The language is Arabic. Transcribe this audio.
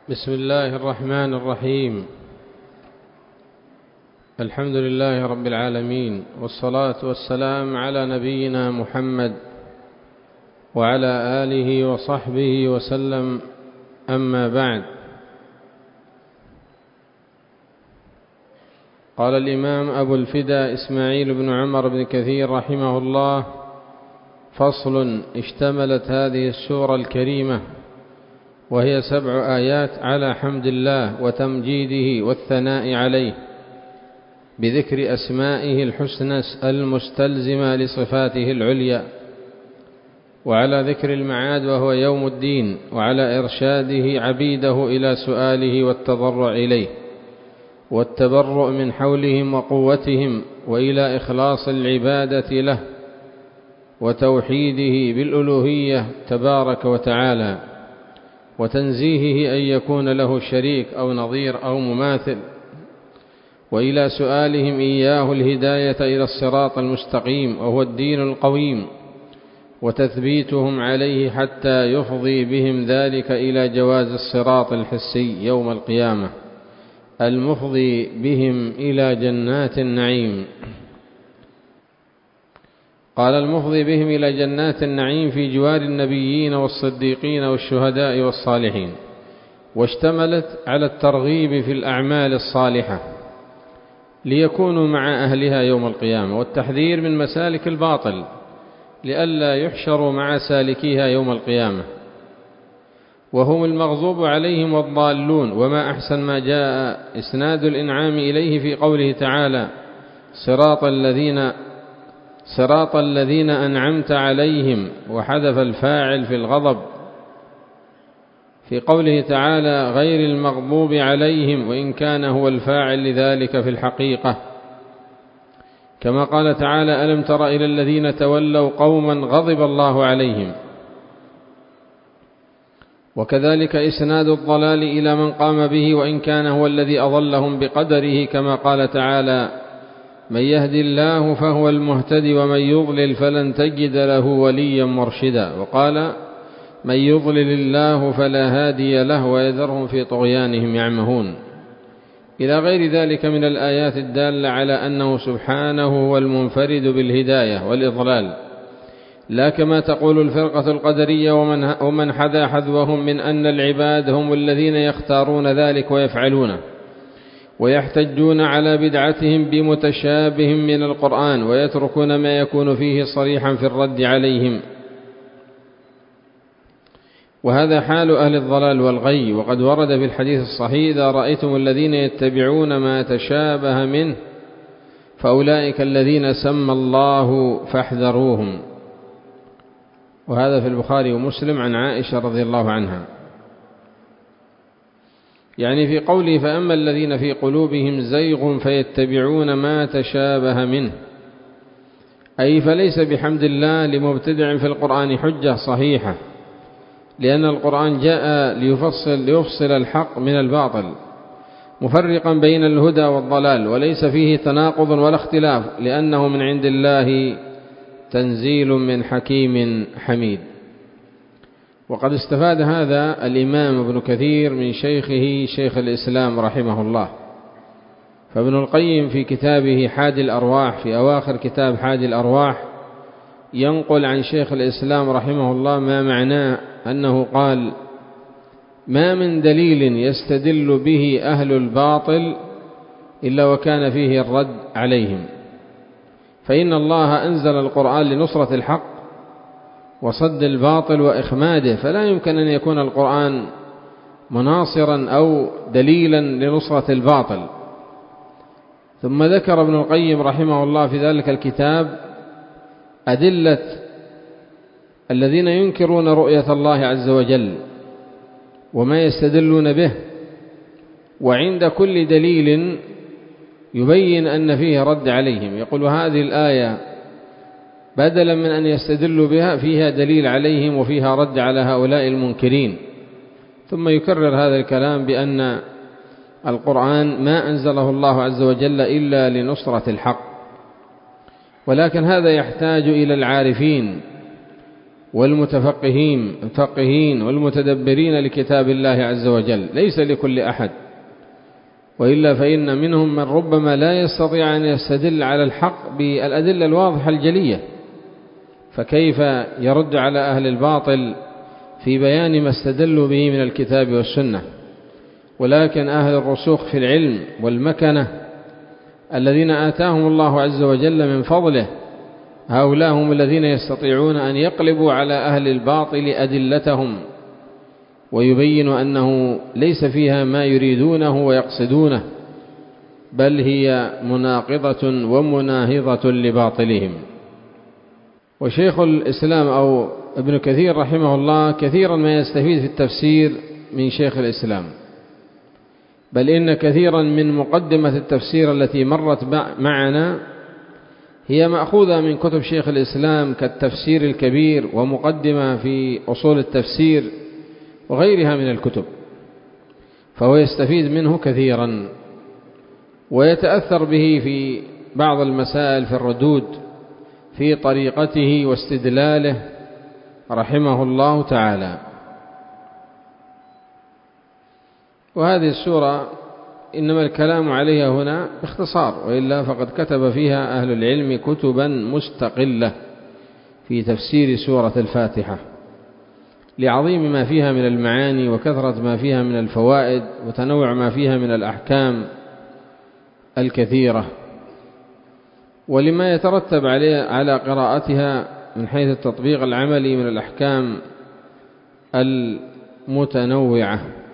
بسم الله الرحمن الرحيم. الحمد لله رب العالمين، والصلاة والسلام على نبينا محمد وعلى آله وصحبه وسلم. أما بعد، قال الإمام أبو الفدا إسماعيل بن عمر بن كثير رحمه الله: فصل. اشتملت هذه السورة الكريمة وهي 7 آيات على حمد الله وتمجيده والثناء عليه بذكر أسمائه الحسنى المستلزمة لصفاته العليا، وعلى ذكر المعاد وهو يوم الدين، وعلى إرشاده عبيده إلى سؤاله والتضرع إليه والتبرؤ من حولهم وقوتهم، وإلى إخلاص العبادة له وتوحيده بالألوهية تبارك وتعالى، وتنزيهه أن يكون له شريك أو نظير أو مماثل، وإلى سؤالهم إياه الهداية إلى الصراط المستقيم وهو الدين القويم، وتثبيتهم عليه حتى يفضي بهم ذلك إلى جواز الصراط الحسي يوم القيامة المفضي بهم إلى جنات النعيم. قال: المفضي بهم إلى جنات النعيم في جوار النبيين والصديقين والشهداء والصالحين. واشتملت على الترغيب في الأعمال الصالحة ليكونوا مع أهلها يوم القيامة، والتحذير من مسالك الباطل لئلا يحشروا مع سالكيها يوم القيامة، وهم المغضوب عليهم والضالون. وما أحسن ما جاء إسناد الإنعام إليه في قوله تعالى: صراط الذين أنعمت عليهم، وحذف الفاعل في الغضب في قوله تعالى: غير المغضوب عليهم، وإن كان هو الفاعل لذلك في الحقيقة، كما قال تعالى: ألم تر إلى الذين تولوا قوما غضب الله عليهم. وكذلك إسناد الضلال إلى من قام به، وإن كان هو الذي أضلهم بقدره، كما قال تعالى: من يهد الله فهو المهتدي، ومن يضلل فلن تجد له وليا مرشدا. وقال: من يضلل الله فلا هادي له ويذرهم في طغيانهم يعمهون، إلى غير ذلك من الآيات الدالة على أنه سبحانه هو المنفرد بالهداية والإضلال، لا كما تقول الفرقة القدرية ومن حذا حذوهم من أن العباد هم الذين يختارون ذلك ويفعلونه، ويحتجون على بدعتهم بمتشابه من القرآن، ويتركون ما يكون فيه صريحا في الرد عليهم. وهذا حال أهل الضلال والغي. وقد ورد في الحديث الصحيح: إذا رأيتم الذين يتبعون ما تشابه منه فأولئك الذين سمى الله فاحذروهم. وهذا في البخاري ومسلم عن عائشة رضي الله عنها، يعني في قوله: فأما الذين في قلوبهم زيغ فيتبعون ما تشابه منه، أي فليس بحمد الله لمبتدع في القرآن حجة صحيحة، لأن القرآن جاء ليفصل الحق من الباطل، مفرقا بين الهدى والضلال، وليس فيه تناقض ولا اختلاف، لأنه من عند الله تنزيل من حكيم حميد. وقد استفاد هذا الإمام ابن كثير من شيخه شيخ الإسلام رحمه الله. فابن القيم في كتابه حادي الأرواح، في أواخر كتاب حادي الأرواح، ينقل عن شيخ الإسلام رحمه الله ما معناه أنه قال: ما من دليل يستدل به أهل الباطل إلا وكان فيه الرد عليهم، فإن الله أنزل القرآن لنصرة الحق وصد الباطل وإخماده، فلا يمكن أن يكون القرآن مناصرا أو دليلا لنصرة الباطل. ثم ذكر ابن القيم رحمه الله في ذلك الكتاب أدلة الذين ينكرون رؤية الله عز وجل وما يستدلون به، وعند كل دليل يبين أن فيه رد عليهم. يقول: هذه الآية بدلا من أن يستدلوا بها فيها دليل عليهم وفيها رد على هؤلاء المنكرين. ثم يكرر هذا الكلام بأن القرآن ما أنزله الله عز وجل إلا لنصرة الحق، ولكن هذا يحتاج إلى العارفين والمتفقهين والمتدبرين لكتاب الله عز وجل، ليس لكل أحد، وإلا فإن منهم من ربما لا يستطيع أن يستدل على الحق بالأدلة الواضحة الجلية، فكيف يرد على أهل الباطل في بيان ما استدلوا به من الكتاب والسنة؟ ولكن أهل الرسوخ في العلم والمكنة الذين آتاهم الله عز وجل من فضله، هؤلاء هم الذين يستطيعون أن يقلبوا على أهل الباطل أدلتهم ويبينوا أنه ليس فيها ما يريدونه ويقصدونه، بل هي مناقضة ومناهضة لباطلهم. وشيخ الإسلام أو ابن كثير رحمه الله كثيرا ما يستفيد في التفسير من شيخ الإسلام، بل إن كثيرا من مقدمة التفسير التي مرت معنا هي مأخوذة من كتب شيخ الإسلام كالتفسير الكبير ومقدمة في أصول التفسير وغيرها من الكتب، فهو يستفيد منه كثيرا ويتأثر به في بعض المسائل في الردود في طريقته واستدلاله رحمه الله تعالى. وهذه السورة إنما الكلام عليها هنا باختصار، وإلا فقد كتب فيها أهل العلم كتبا مستقلة في تفسير سورة الفاتحة لعظيم ما فيها من المعاني وكثرة ما فيها من الفوائد وتنوع ما فيها من الأحكام الكثيرة، ولما يترتب على قراءتها من حيث التطبيق العملي من الأحكام المتنوعة.